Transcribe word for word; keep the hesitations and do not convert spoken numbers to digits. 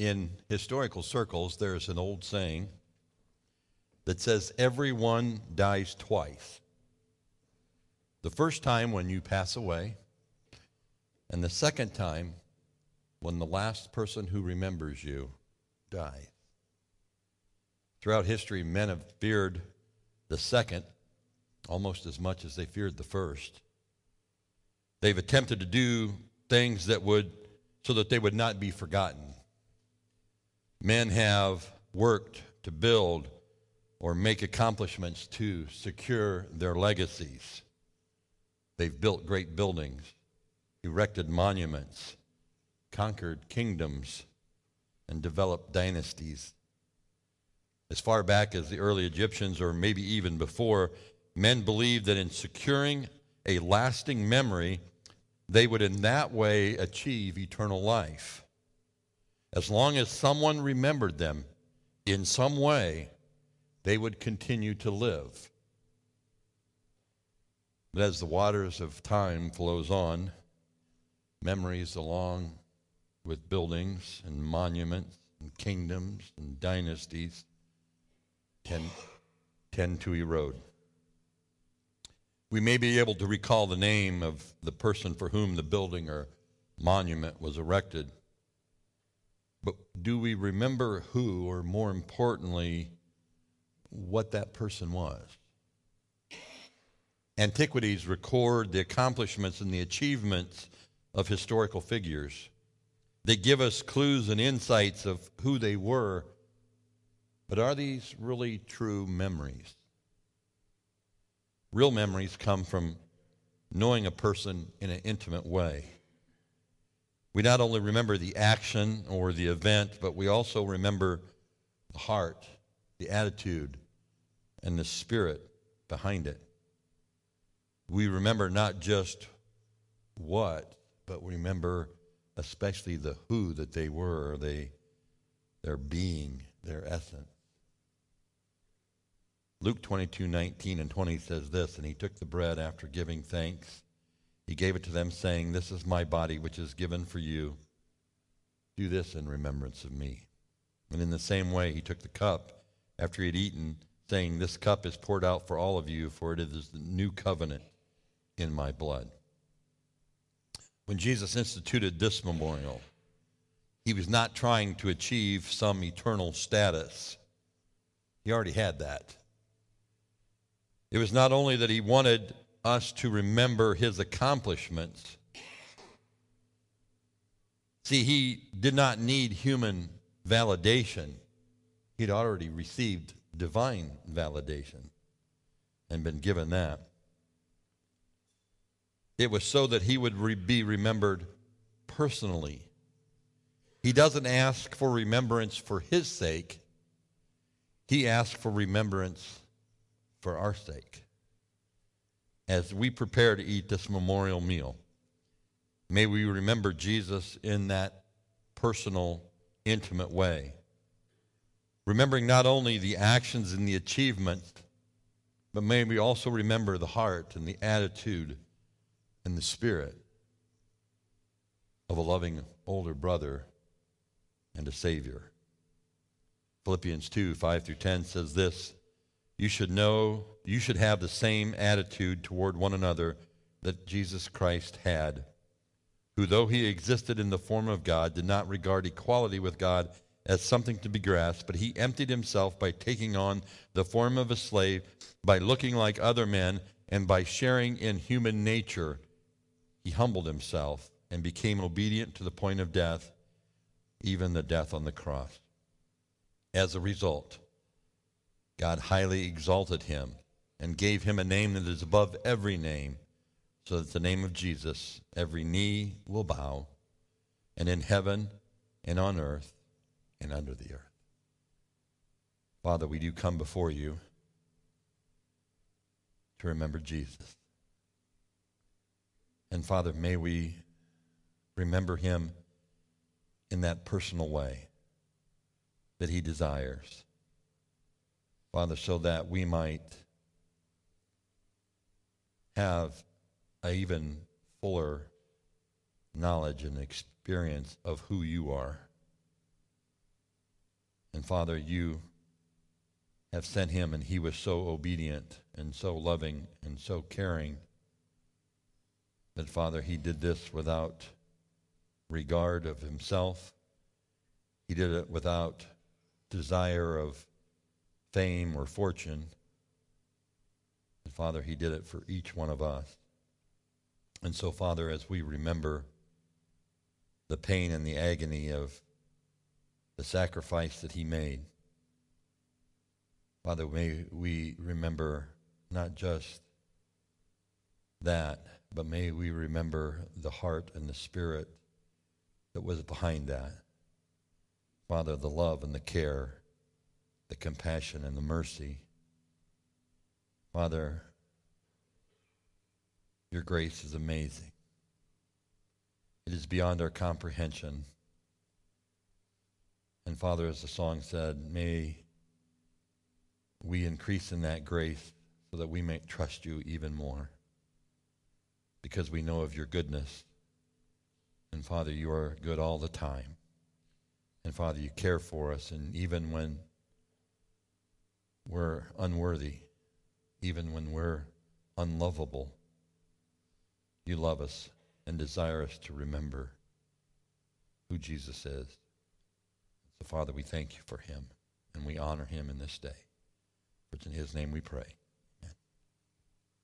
In historical circles, there's an old saying that says everyone dies twice. The first time when you pass away, and the second time when the last person who remembers you dies. Throughout history, men have feared the second almost as much as they feared the first. They've attempted to do things that would, so that they would not be forgotten. Men have worked to build or make accomplishments to secure their legacies. They've built great buildings, erected monuments, conquered kingdoms, and developed dynasties. As far back as the early Egyptians, or maybe even before, men believed that in securing a lasting memory, they would in that way achieve eternal life. As long as someone remembered them in some way, they would continue to live. But as the waters of time flows on, memories along with buildings and monuments and kingdoms and dynasties tend, tend to erode. We may be able to recall the name of the person for whom the building or monument was erected, but do we remember who, or more importantly, what that person was? Antiquities record the accomplishments and the achievements of historical figures. They give us clues and insights of who they were, but are these really true memories? Real memories come from knowing a person in an intimate way. We not only remember the action or the event, but we also remember the heart, the attitude, and the spirit behind it. We remember not just what, but we remember especially the who that they were, they, their being, their essence. Luke twenty-two, nineteen and twenty says this, and he took the bread after giving thanks. He gave it to them, saying, "This is my body, which is given for you. Do this in remembrance of me." And in the same way, he took the cup after he had eaten, saying, "This cup is poured out for all of you, for it is the new covenant in my blood." When Jesus instituted this memorial, he was not trying to achieve some eternal status. He already had that. It was not only that he wanted us to remember his accomplishments. See, he did not need human validation. He'd already received divine validation and been given that. It was so that he would re- be remembered personally. He doesn't ask for remembrance for his sake. He asks for remembrance for our sake. As we prepare to eat this memorial meal, may we remember Jesus in that personal, intimate way. Remembering not only the actions and the achievements, but may we also remember the heart and the attitude and the spirit of a loving older brother and a Savior. Philippians two, five through ten says this, "You should know, you should have the same attitude toward one another that Jesus Christ had, who, though he existed in the form of God, did not regard equality with God as something to be grasped, but he emptied himself by taking on the form of a slave, by looking like other men, and by sharing in human nature. He humbled himself and became obedient to the point of death, even the death on the cross. As a result, God highly exalted him and gave him a name that is above every name, so that the name of Jesus every knee will bow, and in heaven and on earth and under the earth." Father, we do come before you to remember Jesus. And Father, may we remember him in that personal way that he desires. Father, so that we might have an even fuller knowledge and experience of who you are. And Father, you have sent him, and he was so obedient and so loving and so caring that, Father, he did this without regard of himself. He did it without desire of fame or fortune. And Father, he did it for each one of us. And so, Father, as we remember the pain and the agony of the sacrifice that he made, Father, may we remember not just that, but may we remember the heart and the spirit that was behind that. Father, the love and the care, the compassion and the mercy. Father, your grace is amazing. It is beyond our comprehension. And Father, as the song said, may we increase in that grace so that we may trust you even more, because we know of your goodness. And Father, you are good all the time. And Father, you care for us, and even when we're unworthy, even when we're unlovable, you love us and desire us to remember who Jesus is. So Father, we thank you for him, and we honor him in this day. For it's in his name we pray.